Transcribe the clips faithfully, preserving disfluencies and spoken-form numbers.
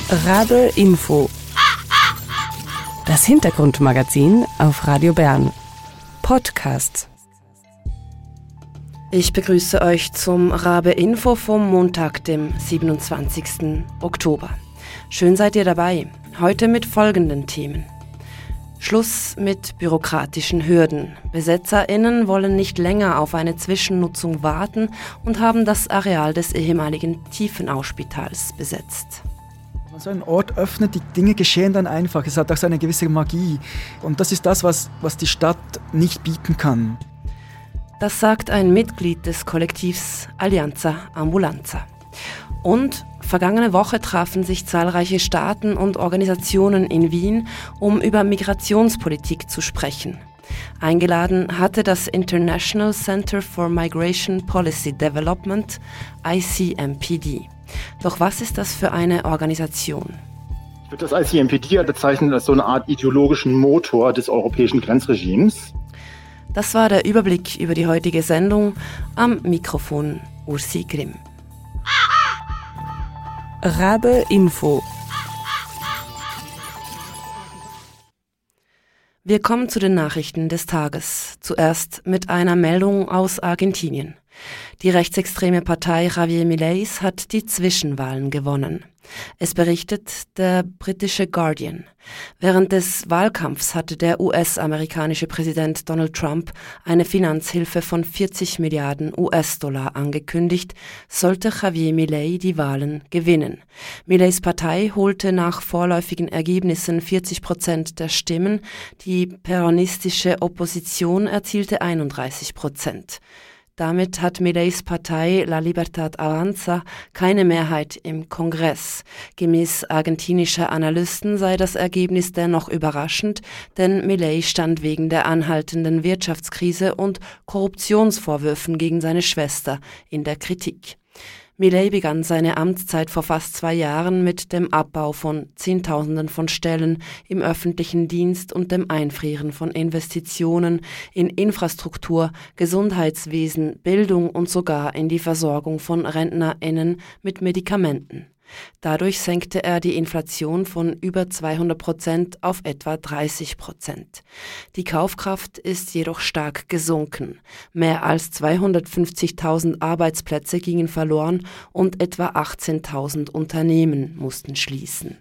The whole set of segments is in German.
Rabe Info. Das Hintergrundmagazin auf Radio Bern. Podcast. Ich begrüße euch zum Rabe Info vom Montag, dem siebenundzwanzigsten Oktober. Schön seid ihr dabei. Heute mit folgenden Themen. Schluss mit bürokratischen Hürden. BesetzerInnen wollen nicht länger auf eine Zwischennutzung warten und haben das Areal des ehemaligen Tiefenauspitals besetzt. Wenn man so einen Ort öffnet, die Dinge geschehen dann einfach. Es hat auch so eine gewisse Magie. Und das ist das, was, was die Stadt nicht bieten kann. Das sagt ein Mitglied des Kollektivs Alianza Ambulanza. Und vergangene Woche trafen sich zahlreiche Staaten und Organisationen in Wien, um über Migrationspolitik zu sprechen. Eingeladen hatte das International Center for Migration Policy Development, I C M P D. Doch was ist das für eine Organisation? Ich würde das I C M P D bezeichnen als so eine Art ideologischen Motor des europäischen Grenzregimes. Das war der Überblick über die heutige Sendung. Am Mikrofon Ursi Grimm. Rabe Info. Wir kommen zu den Nachrichten des Tages. Zuerst mit einer Meldung aus Argentinien. Die rechtsextreme Partei Javier Mileis hat die Zwischenwahlen gewonnen. Es berichtet der britische Guardian. Während des Wahlkampfs hatte der U S-amerikanische Präsident Donald Trump eine Finanzhilfe von vierzig Milliarden U S-Dollar angekündigt, sollte Javier Milei die Wahlen gewinnen. Mileis Partei holte nach vorläufigen Ergebnissen vierzig Prozent der Stimmen, die peronistische Opposition erzielte einunddreißig Prozent. Damit hat Mileis Partei La Libertad Avanza keine Mehrheit im Kongress. Gemäß argentinischer Analysten sei das Ergebnis dennoch überraschend, denn Milei stand wegen der anhaltenden Wirtschaftskrise und Korruptionsvorwürfen gegen seine Schwester in der Kritik. Milei begann seine Amtszeit vor fast zwei Jahren mit dem Abbau von Zehntausenden von Stellen im öffentlichen Dienst und dem Einfrieren von Investitionen in Infrastruktur, Gesundheitswesen, Bildung und sogar in die Versorgung von RentnerInnen mit Medikamenten. Dadurch senkte er die Inflation von über zweihundert Prozent auf etwa dreißig Prozent. Die Kaufkraft ist jedoch stark gesunken. Mehr als zweihundertfünfzigtausend Arbeitsplätze gingen verloren und etwa achtzehntausend Unternehmen mussten schließen.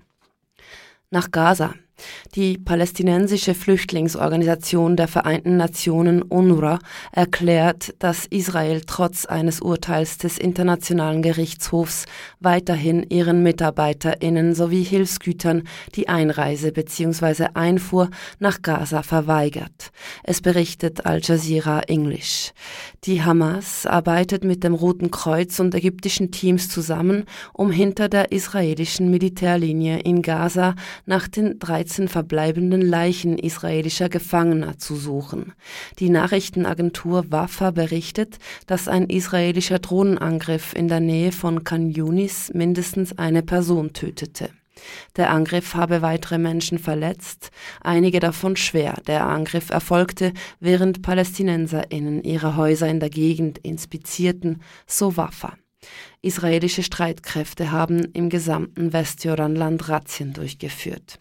Nach Gaza. Die palästinensische Flüchtlingsorganisation der Vereinten Nationen UNRWA erklärt, dass Israel trotz eines Urteils des Internationalen Gerichtshofs weiterhin ihren MitarbeiterInnen sowie Hilfsgütern die Einreise bzw. Einfuhr nach Gaza verweigert. Es berichtet Al Jazeera English. Die Hamas arbeitet mit dem Roten Kreuz und ägyptischen Teams zusammen, um hinter der israelischen Militärlinie in Gaza nach den dreizehn verbleibenden Leichen israelischer Gefangener zu suchen. Die Nachrichtenagentur Wafa berichtet, dass ein israelischer Drohnenangriff in der Nähe von Khan Yunis mindestens eine Person tötete. Der Angriff habe weitere Menschen verletzt, einige davon schwer. Der Angriff erfolgte, während PalästinenserInnen ihre Häuser in der Gegend inspizierten, so Wafa. Israelische Streitkräfte haben im gesamten Westjordanland Razzien durchgeführt.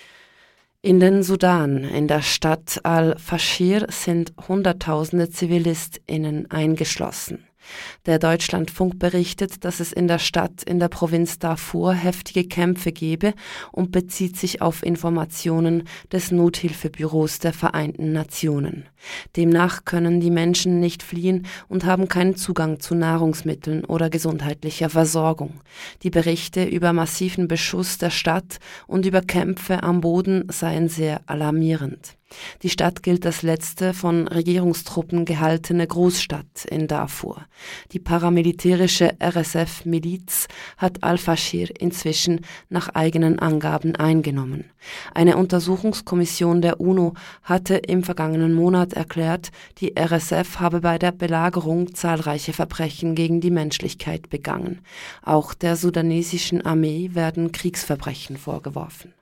In den Sudan, in der Stadt Al-Faschir, sind Hunderttausende ZivilistInnen eingeschlossen. Der Deutschlandfunk berichtet, dass es in der Stadt in der Provinz Darfur heftige Kämpfe gebe und bezieht sich auf Informationen des Nothilfebüros der Vereinten Nationen. Demnach können die Menschen nicht fliehen und haben keinen Zugang zu Nahrungsmitteln oder gesundheitlicher Versorgung. Die Berichte über massiven Beschuss der Stadt und über Kämpfe am Boden seien sehr alarmierend. Die Stadt gilt als letzte von Regierungstruppen gehaltene Großstadt in Darfur. Die paramilitärische R S F-Miliz hat Al-Faschir inzwischen nach eigenen Angaben eingenommen. Eine Untersuchungskommission der UNO hatte im vergangenen Monat erklärt, die R S F habe bei der Belagerung zahlreiche Verbrechen gegen die Menschlichkeit begangen. Auch der sudanesischen Armee werden Kriegsverbrechen vorgeworfen.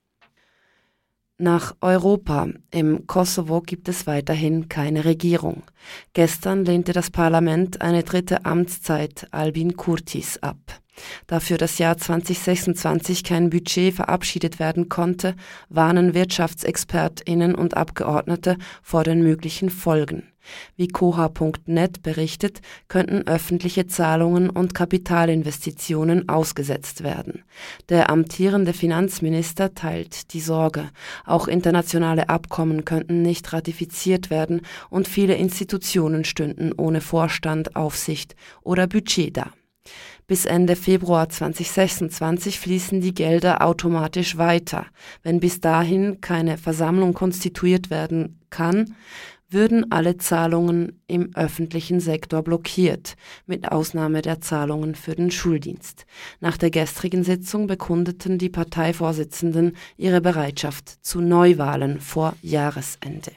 Nach Europa. Im Kosovo gibt es weiterhin keine Regierung. Gestern lehnte das Parlament eine dritte Amtszeit Albin Kurtis ab. Da für das Jahr zwanzig sechsundzwanzig kein Budget verabschiedet werden konnte, warnen WirtschaftsexpertInnen und Abgeordnete vor den möglichen Folgen. Wie Koha Punkt net berichtet, könnten öffentliche Zahlungen und Kapitalinvestitionen ausgesetzt werden. Der amtierende Finanzminister teilt die Sorge. Auch internationale Abkommen könnten nicht ratifiziert werden und viele Institutionen stünden ohne Vorstand, Aufsicht oder Budget da. Bis Ende Februar zwanzig sechsundzwanzig fließen die Gelder automatisch weiter. Wenn bis dahin keine Versammlung konstituiert werden kann, würden alle Zahlungen im öffentlichen Sektor blockiert, mit Ausnahme der Zahlungen für den Schuldienst. Nach der gestrigen Sitzung bekundeten die Parteivorsitzenden ihre Bereitschaft zu Neuwahlen vor Jahresende.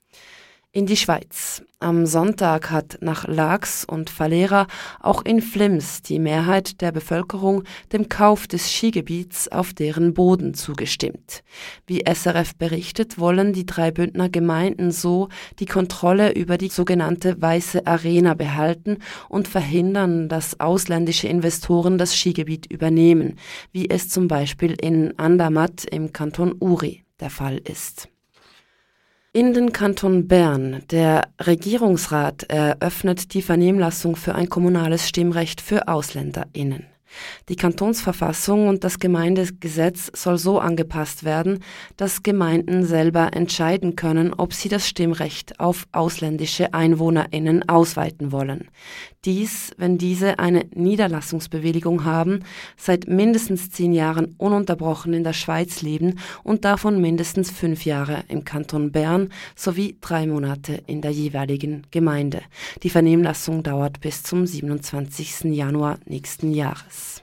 In die Schweiz. Am Sonntag hat nach Laax und Valera auch in Flims die Mehrheit der Bevölkerung dem Kauf des Skigebiets auf deren Boden zugestimmt. Wie S R F berichtet, wollen die drei Bündner Gemeinden so die Kontrolle über die sogenannte Weiße Arena behalten und verhindern, dass ausländische Investoren das Skigebiet übernehmen, wie es zum Beispiel in Andermatt im Kanton Uri der Fall ist. In den Kanton Bern. Der Regierungsrat eröffnet die Vernehmlassung für ein kommunales Stimmrecht für AusländerInnen. Die Kantonsverfassung und das Gemeindegesetz soll so angepasst werden, dass Gemeinden selber entscheiden können, ob sie das Stimmrecht auf ausländische EinwohnerInnen ausweiten wollen. Dies, wenn diese eine Niederlassungsbewilligung haben, seit mindestens zehn Jahren ununterbrochen in der Schweiz leben und davon mindestens fünf Jahre im Kanton Bern sowie drei Monate in der jeweiligen Gemeinde. Die Vernehmlassung dauert bis zum siebenundzwanzigsten Januar nächsten Jahres.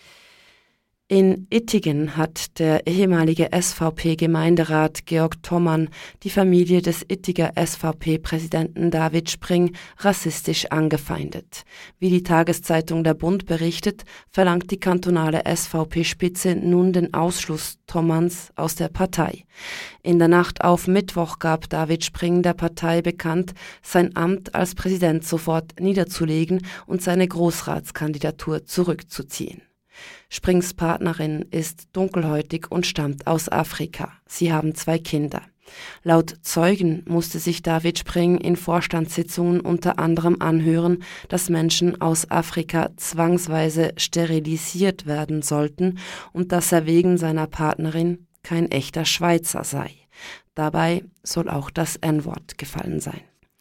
In Ittigen hat der ehemalige S V P-Gemeinderat Georg Thommann die Familie des Ittiger S V P-Präsidenten David Spring rassistisch angefeindet. Wie die Tageszeitung Der Bund berichtet, verlangt die kantonale S V P-Spitze nun den Ausschluss Thommanns aus der Partei. In der Nacht auf Mittwoch gab David Spring der Partei bekannt, sein Amt als Präsident sofort niederzulegen und seine Großratskandidatur zurückzuziehen. Springs Partnerin ist dunkelhäutig und stammt aus Afrika. Sie haben zwei Kinder. Laut Zeugen musste sich David Spring in Vorstandssitzungen unter anderem anhören, dass Menschen aus Afrika zwangsweise sterilisiert werden sollten und dass er wegen seiner Partnerin kein echter Schweizer sei. Dabei soll auch das En-Wort gefallen sein.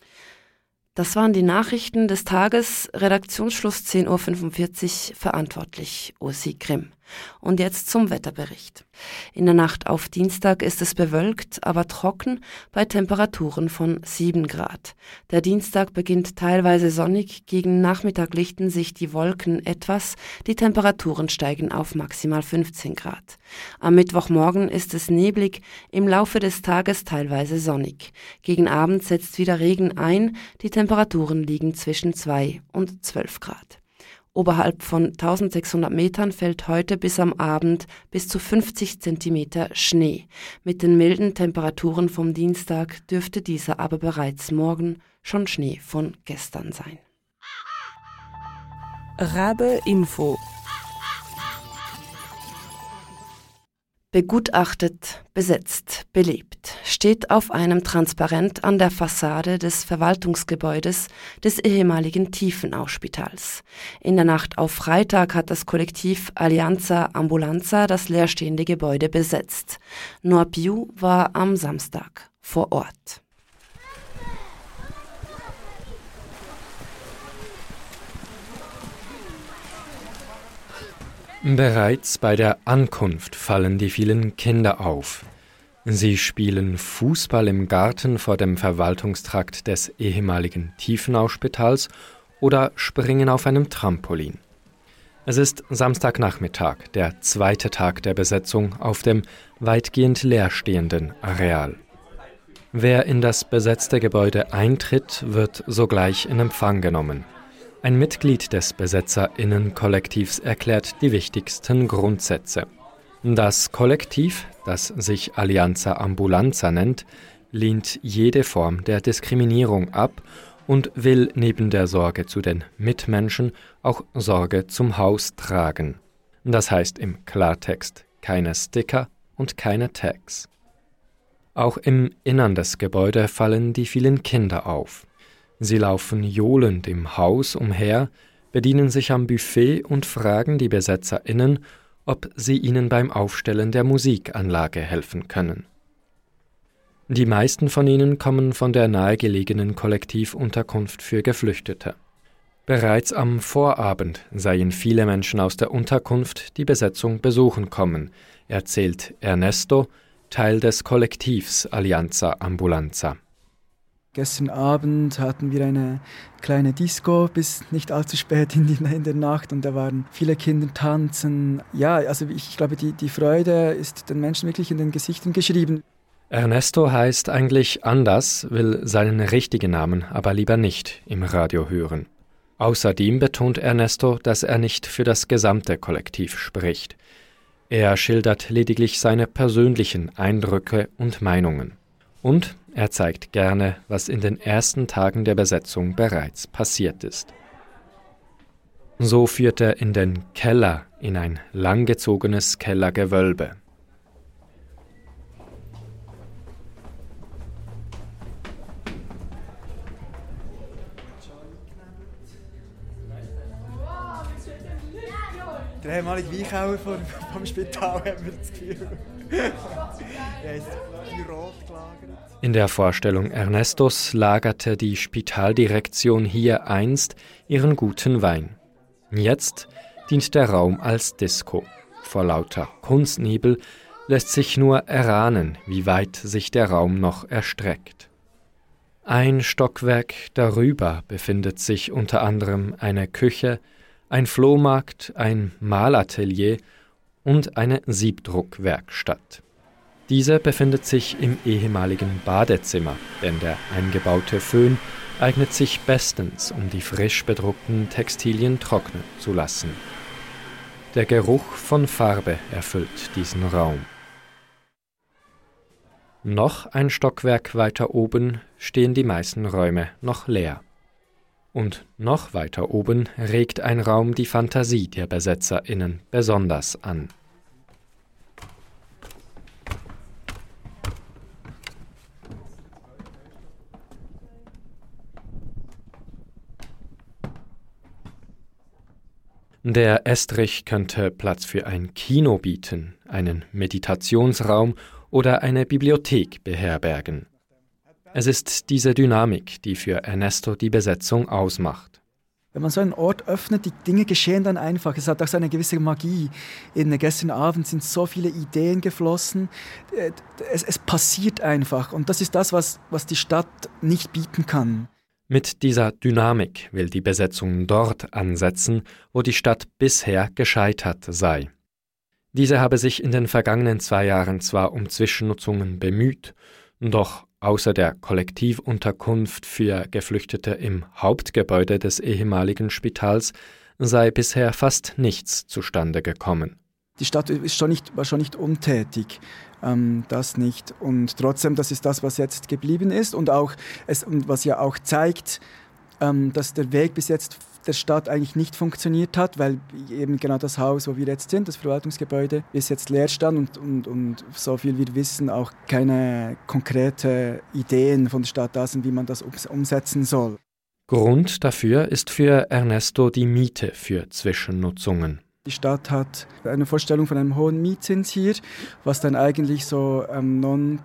Das waren die Nachrichten des Tages. Redaktionsschluss zehn Uhr fünfundvierzig, verantwortlich Ursi Grimm. Und jetzt zum Wetterbericht. In der Nacht auf Dienstag ist es bewölkt, aber trocken bei Temperaturen von sieben Grad. Der Dienstag beginnt teilweise sonnig, gegen Nachmittag lichten sich die Wolken etwas, die Temperaturen steigen auf maximal fünfzehn Grad. Am Mittwochmorgen ist es neblig, im Laufe des Tages teilweise sonnig. Gegen Abend setzt wieder Regen ein, die Temperaturen liegen zwischen zwei und zwölf Grad. Oberhalb von eintausendsechshundert Metern fällt heute bis am Abend bis zu fünfzig Zentimeter Schnee. Mit den milden Temperaturen vom Dienstag dürfte dieser aber bereits morgen schon Schnee von gestern sein. Rabe Info. Begutachtet, besetzt, belebt steht auf einem Transparent an der Fassade des Verwaltungsgebäudes des ehemaligen Tiefenau-Spitals. In der Nacht auf Freitag hat das Kollektiv Allianza Ambulanza das leerstehende Gebäude besetzt. Noah Piu war am Samstag vor Ort. Bereits bei der Ankunft fallen die vielen Kinder auf. Sie spielen Fußball im Garten vor dem Verwaltungstrakt des ehemaligen Tiefenau-Spitals oder springen auf einem Trampolin. Es ist Samstagnachmittag, der zweite Tag der Besetzung auf dem weitgehend leerstehenden Areal. Wer in das besetzte Gebäude eintritt, wird sogleich in Empfang genommen. Ein Mitglied des BesetzerInnen-Kollektivs erklärt die wichtigsten Grundsätze. Das Kollektiv, das sich Allianza Ambulanza nennt, lehnt jede Form der Diskriminierung ab und will neben der Sorge zu den Mitmenschen auch Sorge zum Haus tragen. Das heißt im Klartext keine Sticker und keine Tags. Auch im Innern des Gebäudes fallen die vielen Kinder auf. Sie laufen johlend im Haus umher, bedienen sich am Buffet und fragen die BesetzerInnen, ob sie ihnen beim Aufstellen der Musikanlage helfen können. Die meisten von ihnen kommen von der nahegelegenen Kollektivunterkunft für Geflüchtete. Bereits am Vorabend seien viele Menschen aus der Unterkunft die Besetzung besuchen kommen, erzählt Ernesto, Teil des Kollektivs Alianza Ambulanza. Gestern Abend hatten wir eine kleine Disco bis nicht allzu spät in, die, in der Nacht und da waren viele Kinder tanzen. Ja, also ich, ich glaube, die, die Freude ist den Menschen wirklich in den Gesichtern geschrieben. Ernesto heißt eigentlich anders, will seinen richtigen Namen aber lieber nicht im Radio hören. Außerdem betont Ernesto, dass er nicht für das gesamte Kollektiv spricht. Er schildert lediglich seine persönlichen Eindrücke und Meinungen. Und er zeigt gerne, was in den ersten Tagen der Besetzung bereits passiert ist. So führt er in den Keller, in ein langgezogenes Kellergewölbe. Der ehemalige Weinkeller vom, vom Spital, haben wir das Gefühl. Er ist rot gelagert. In der Vorstellung Ernestos lagerte die Spitaldirektion hier einst ihren guten Wein. Jetzt dient der Raum als Disco. Vor lauter Kunstnebel lässt sich nur erahnen, wie weit sich der Raum noch erstreckt. Ein Stockwerk darüber befindet sich unter anderem eine Küche, ein Flohmarkt, ein Malatelier und eine Siebdruckwerkstatt. Diese befindet sich im ehemaligen Badezimmer, denn der eingebaute Föhn eignet sich bestens, um die frisch bedruckten Textilien trocknen zu lassen. Der Geruch von Farbe erfüllt diesen Raum. Noch ein Stockwerk weiter oben stehen die meisten Räume noch leer. Und noch weiter oben regt ein Raum die Fantasie der BesetzerInnen besonders an. Der Estrich könnte Platz für ein Kino bieten, einen Meditationsraum oder eine Bibliothek beherbergen. Es ist diese Dynamik, die für Ernesto die Besetzung ausmacht. Wenn man so einen Ort öffnet, die Dinge geschehen dann einfach. Es hat auch so eine gewisse Magie. Eben gestern Abend sind so viele Ideen geflossen. Es, es passiert einfach. Und das ist das, was, was die Stadt nicht bieten kann. Mit dieser Dynamik will die Besetzung dort ansetzen, wo die Stadt bisher gescheitert sei. Diese habe sich in den vergangenen zwei Jahren zwar um Zwischennutzungen bemüht, doch außer der Kollektivunterkunft für Geflüchtete im Hauptgebäude des ehemaligen Spitals sei bisher fast nichts zustande gekommen. Die Stadt ist schon nicht, war schon nicht untätig, ähm, das nicht. Und trotzdem, das ist das, was jetzt geblieben ist und, auch es, und was ja auch zeigt, ähm, dass der Weg bis jetzt der Stadt eigentlich nicht funktioniert hat, weil eben genau das Haus, wo wir jetzt sind, das Verwaltungsgebäude, ist jetzt leer stand und, und, und so viel wir wissen, auch keine konkreten Ideen von der Stadt da sind, wie man das umsetzen soll. Grund dafür ist für Ernesto die Miete für Zwischennutzungen. Die Stadt hat eine Vorstellung von einem hohen Mietzins hier, was dann eigentlich so ähm,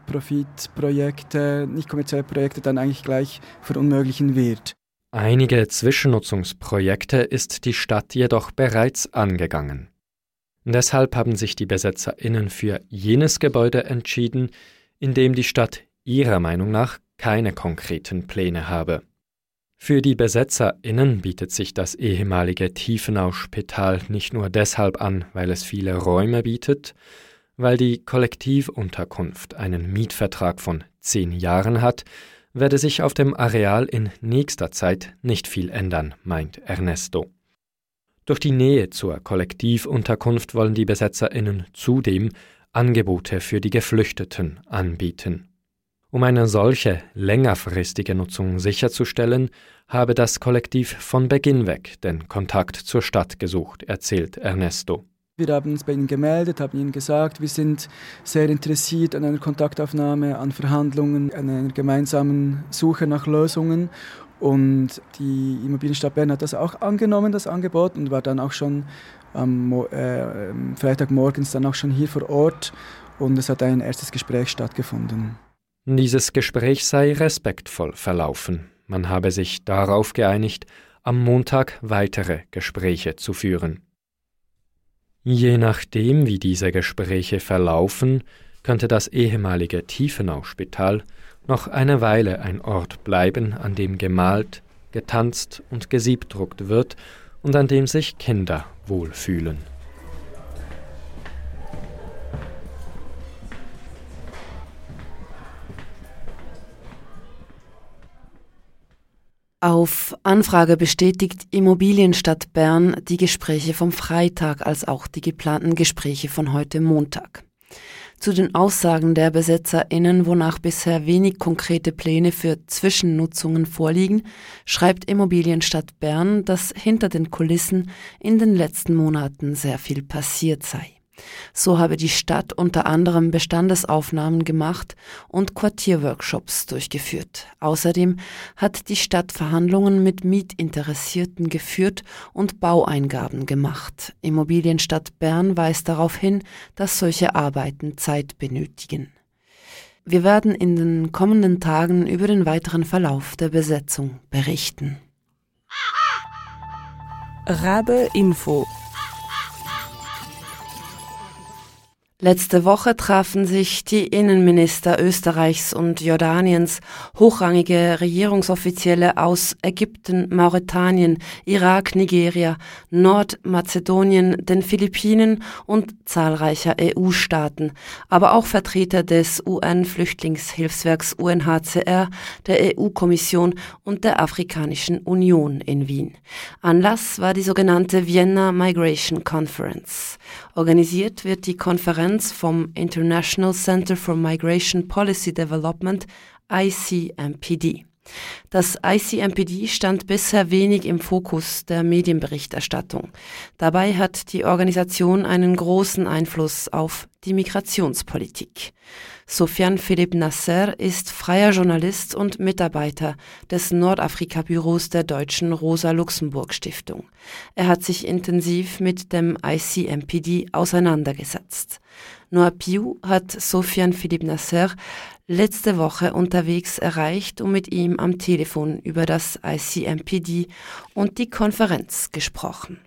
Non-Profit-Projekte, nicht kommerzielle Projekte dann eigentlich gleich verunmöglichen wird. Einige Zwischennutzungsprojekte ist die Stadt jedoch bereits angegangen. Deshalb haben sich die BesetzerInnen für jenes Gebäude entschieden, in dem die Stadt ihrer Meinung nach keine konkreten Pläne habe. Für die BesetzerInnen bietet sich das ehemalige Tiefenau-Spital nicht nur deshalb an, weil es viele Räume bietet, weil die Kollektivunterkunft einen Mietvertrag von zehn Jahren hat, werde sich auf dem Areal in nächster Zeit nicht viel ändern, meint Ernesto. Durch die Nähe zur Kollektivunterkunft wollen die BesetzerInnen zudem Angebote für die Geflüchteten anbieten. Um eine solche längerfristige Nutzung sicherzustellen, habe das Kollektiv von Beginn weg den Kontakt zur Stadt gesucht, erzählt Ernesto. Wir haben uns bei ihnen gemeldet, haben ihnen gesagt, wir sind sehr interessiert an einer Kontaktaufnahme, an Verhandlungen, an einer gemeinsamen Suche nach Lösungen. Und die Immobilienstadt Bern hat das auch angenommen, das Angebot, und war dann auch schon am äh, Freitagmorgens dann auch schon hier vor Ort. Und es hat ein erstes Gespräch stattgefunden. Dieses Gespräch sei respektvoll verlaufen. Man habe sich darauf geeinigt, am Montag weitere Gespräche zu führen. Je nachdem, wie diese Gespräche verlaufen, könnte das ehemalige Tiefenauspital noch eine Weile ein Ort bleiben, an dem gemalt, getanzt und gesiebdruckt wird und an dem sich Kinder wohlfühlen. Auf Anfrage bestätigt Immobilienstadt Bern die Gespräche vom Freitag als auch die geplanten Gespräche von heute Montag. Zu den Aussagen der BesetzerInnen, wonach bisher wenig konkrete Pläne für Zwischennutzungen vorliegen, schreibt Immobilienstadt Bern, dass hinter den Kulissen in den letzten Monaten sehr viel passiert sei. So habe die Stadt unter anderem Bestandesaufnahmen gemacht und Quartierworkshops durchgeführt. Außerdem hat die Stadt Verhandlungen mit Mietinteressierten geführt und Baueingaben gemacht. Immobilienstadt Bern weist darauf hin, dass solche Arbeiten Zeit benötigen. Wir werden in den kommenden Tagen über den weiteren Verlauf der Besetzung berichten. Rabe Info. Letzte Woche trafen sich die Innenminister Österreichs und Jordaniens, hochrangige Regierungsoffizielle aus Ägypten, Mauretanien, Irak, Nigeria, Nordmazedonien, den Philippinen und zahlreicher E U-Staaten, aber auch Vertreter des U N-Flüchtlingshilfswerks U N H C R, der E U-Kommission und der Afrikanischen Union in Wien. Anlass war die sogenannte Vienna Migration Conference. Organisiert wird die Konferenz vom International Center for Migration Policy Development, I C M P D. Das I C M P D stand bisher wenig im Fokus der Medienberichterstattung. Dabei hat die Organisation einen großen Einfluss auf die Migrationspolitik. Sofian Philipp Nasser ist freier Journalist und Mitarbeiter des Nordafrika-Büros der Deutschen Rosa-Luxemburg-Stiftung. Er hat sich intensiv mit dem I C M P D auseinandergesetzt. Noah Piu hat Sofian Philipp Nasser letzte Woche unterwegs erreicht und mit ihm am Telefon über das I C M P D und die Konferenz gesprochen.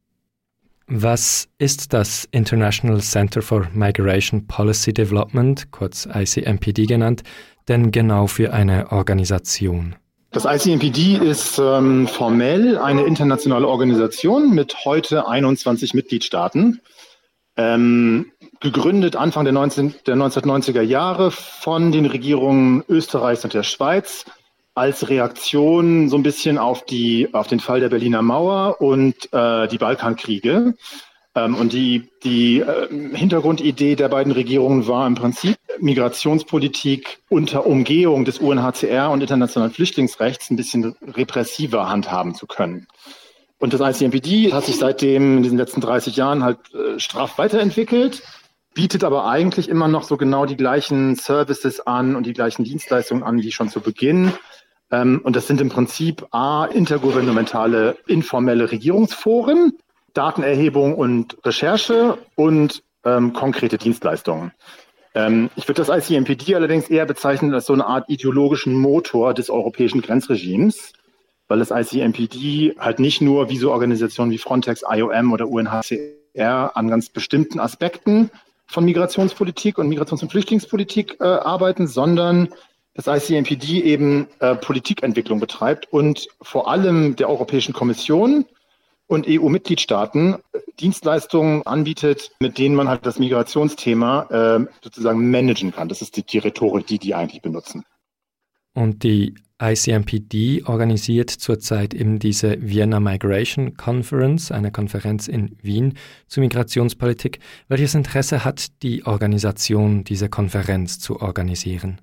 Was ist das International Center for Migration Policy Development, kurz I C M P D genannt, denn genau für eine Organisation? Das I C M P D ist ähm, formell eine internationale Organisation mit heute einundzwanzig Mitgliedstaaten. Ähm, gegründet Anfang der, neunzehn, der neunzehnhundertneunziger Jahre von den Regierungen Österreichs und der Schweiz als Reaktion so ein bisschen auf die auf den Fall der Berliner Mauer und äh, die Balkankriege. Ähm, und die, die äh, Hintergrundidee der beiden Regierungen war im Prinzip, Migrationspolitik unter Umgehung des U N H C R und internationalen Flüchtlingsrechts ein bisschen repressiver handhaben zu können. Und das I C M P D hat sich seitdem in diesen letzten dreißig Jahren halt äh, straff weiterentwickelt, bietet aber eigentlich immer noch so genau die gleichen Services an und die gleichen Dienstleistungen an, wie schon zu Beginn. Ähm, und das sind im Prinzip A, intergouvernementale, informelle Regierungsforen, Datenerhebung und Recherche und ähm, konkrete Dienstleistungen. Ähm, ich würde das I C M P D allerdings eher bezeichnen als so eine Art ideologischen Motor des europäischen Grenzregimes, weil das I C M P D halt nicht nur wie so Organisationen wie Frontex, I O M oder U N H C R an ganz bestimmten Aspekten von Migrationspolitik und Migrations- und Flüchtlingspolitik äh, arbeiten, sondern das I C M P D eben äh, Politikentwicklung betreibt und vor allem der Europäischen Kommission und E U-Mitgliedstaaten Dienstleistungen anbietet, mit denen man halt das Migrationsthema äh, sozusagen managen kann. Das ist die, die Rhetorik, die die eigentlich benutzen. Und die I C M P D organisiert zurzeit eben diese Vienna Migration Conference, eine Konferenz in Wien zur Migrationspolitik. Welches Interesse hat die Organisation, diese Konferenz zu organisieren?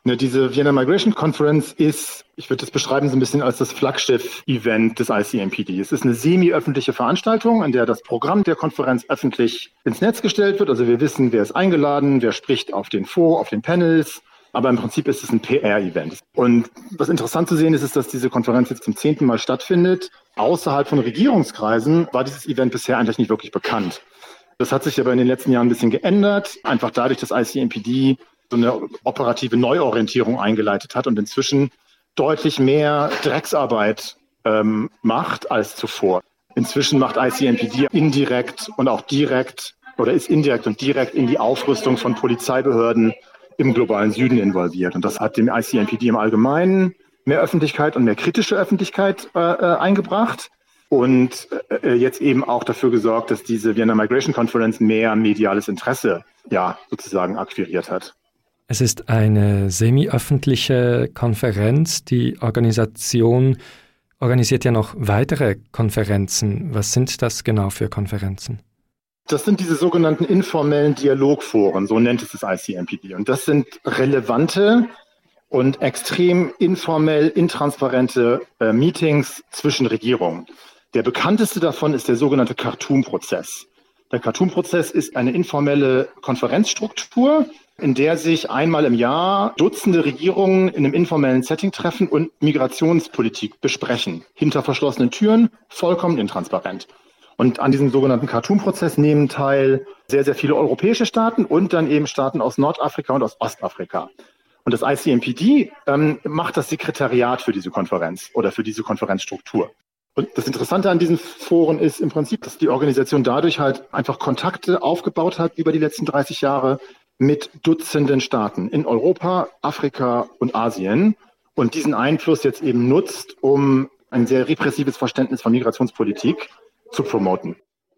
Ne, diese Vienna Migration Conference ist, ich würde das beschreiben, so ein bisschen als das Flaggschiff-Event des I C M P D. Es ist eine semi-öffentliche Veranstaltung, an der das Programm der Konferenz öffentlich ins Netz gestellt wird. Also wir wissen, wer ist eingeladen, wer spricht auf den Fo, auf den Panels. Aber im Prinzip ist es ein P R-Event. Und was interessant zu sehen ist, ist, dass diese Konferenz jetzt zum zehnten Mal stattfindet. Außerhalb von Regierungskreisen war dieses Event bisher eigentlich nicht wirklich bekannt. Das hat sich aber in den letzten Jahren ein bisschen geändert. Einfach dadurch, dass I C M P D so eine operative Neuorientierung eingeleitet hat und inzwischen deutlich mehr Drecksarbeit ähm, macht als zuvor. Inzwischen macht I C M P D indirekt und auch direkt oder ist indirekt und direkt in die Aufrüstung von Polizeibehörden im globalen Süden involviert. Und das hat dem I C M P D im Allgemeinen mehr Öffentlichkeit und mehr kritische Öffentlichkeit äh, eingebracht und äh, jetzt eben auch dafür gesorgt, dass diese Vienna Migration Conference mehr mediales Interesse ja sozusagen akquiriert hat. Es ist eine semi-öffentliche Konferenz. Die Organisation organisiert ja noch weitere Konferenzen. Was sind das genau für Konferenzen? Das sind diese sogenannten informellen Dialogforen, so nennt es das I C M P D. Und das sind relevante und extrem informell, intransparente äh, Meetings zwischen Regierungen. Der bekannteste davon ist der sogenannte Khartoum-Prozess. Der Khartoum-Prozess ist eine informelle Konferenzstruktur, in der sich einmal im Jahr Dutzende Regierungen in einem informellen Setting treffen und Migrationspolitik besprechen. Hinter verschlossenen Türen, vollkommen intransparent. Und an diesem sogenannten Khartoum-Prozess nehmen teil sehr, sehr viele europäische Staaten und dann eben Staaten aus Nordafrika und aus Ostafrika. Und das I C M P D ähm, macht das Sekretariat für diese Konferenz oder für diese Konferenzstruktur. Und das Interessante an diesen Foren ist im Prinzip, dass die Organisation dadurch halt einfach Kontakte aufgebaut hat über die letzten dreißig Jahre mit Dutzenden Staaten in Europa, Afrika und Asien und diesen Einfluss jetzt eben nutzt, um ein sehr repressives Verständnis von Migrationspolitik zu promoten.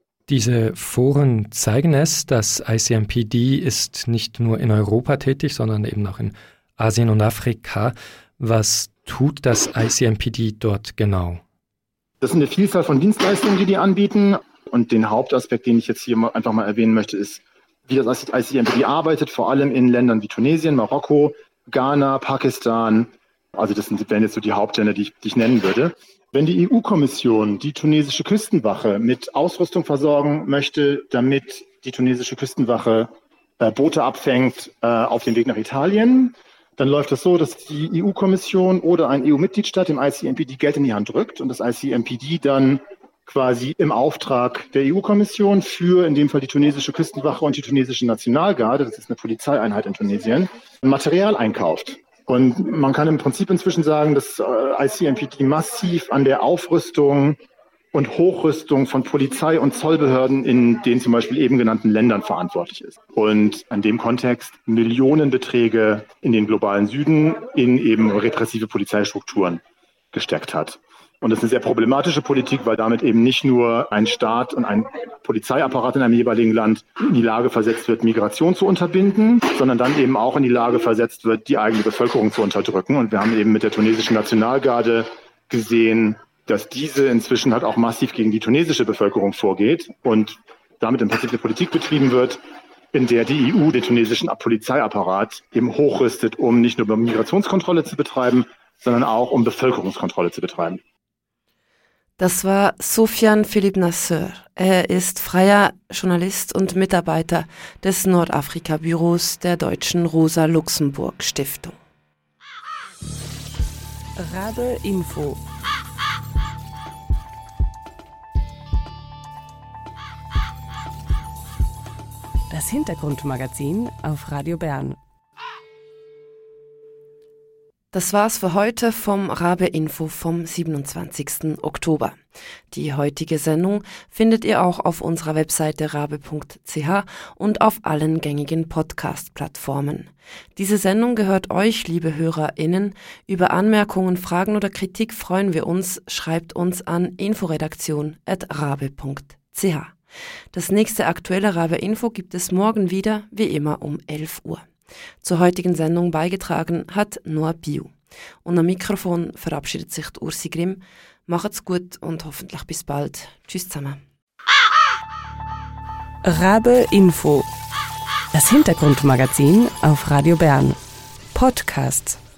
Diese Foren zeigen es, dass I C M P D ist nicht nur in Europa tätig, sondern eben auch in Asien und Afrika. Was tut das I C M P D dort genau? Das ist eine Vielzahl von Dienstleistungen, die die anbieten. Und den Hauptaspekt, den ich jetzt hier mal einfach mal erwähnen möchte, ist, wie das I C M P D arbeitet, vor allem in Ländern wie Tunesien, Marokko, Ghana, Pakistan. Also das sind, wären jetzt so die Hauptländer, die ich, die ich nennen würde. Wenn die E U-Kommission die tunesische Küstenwache mit Ausrüstung versorgen möchte, damit die tunesische Küstenwache äh, Boote abfängt äh, auf dem Weg nach Italien, dann läuft das so, dass die E U-Kommission oder ein E U-Mitgliedstaat dem I C M P D Geld in die Hand drückt und das I C M P D dann quasi im Auftrag der E U-Kommission für in dem Fall die tunesische Küstenwache und die tunesische Nationalgarde, das ist eine Polizeieinheit in Tunesien, Material einkauft. Und man kann im Prinzip inzwischen sagen, dass I C M P D massiv an der Aufrüstung und Hochrüstung von Polizei und Zollbehörden in den zum Beispiel eben genannten Ländern verantwortlich ist. Und in dem Kontext Millionenbeträge in den globalen Süden in eben repressive Polizeistrukturen gesteckt hat. Und das ist eine sehr problematische Politik, weil damit eben nicht nur ein Staat und ein Polizeiapparat in einem jeweiligen Land in die Lage versetzt wird, Migration zu unterbinden, sondern dann eben auch in die Lage versetzt wird, die eigene Bevölkerung zu unterdrücken. Und wir haben eben mit der tunesischen Nationalgarde gesehen, dass diese inzwischen halt auch massiv gegen die tunesische Bevölkerung vorgeht und damit im Prinzip eine Politik betrieben wird, in der die E U den tunesischen Polizeiapparat eben hochrüstet, um nicht nur Migrationskontrolle zu betreiben, sondern auch um Bevölkerungskontrolle zu betreiben. Das war Soufiane Philippe Nasseur. Er ist freier Journalist und Mitarbeiter des Nordafrika-Büros der Deutschen Rosa-Luxemburg-Stiftung. Rabe Info. Das Hintergrundmagazin auf Radio Bern. Das war's für heute vom Rabe Info vom siebenundzwanzigsten Oktober. Die heutige Sendung findet ihr auch auf unserer Webseite rabe punkt c h und auf allen gängigen Podcast-Plattformen. Diese Sendung gehört euch, liebe HörerInnen. Über Anmerkungen, Fragen oder Kritik freuen wir uns. Schreibt uns an inforedaktion at rabe punkt c h. Das nächste aktuelle Rabe Info gibt es morgen wieder, wie immer um elf Uhr. Zur heutigen Sendung beigetragen hat Noah Biu. Und am Mikrofon verabschiedet sich die Ursi Grimm. Macht's gut und hoffentlich bis bald. Tschüss zusammen. Rabe Info. Das Hintergrundmagazin auf Radio Bern. Podcasts.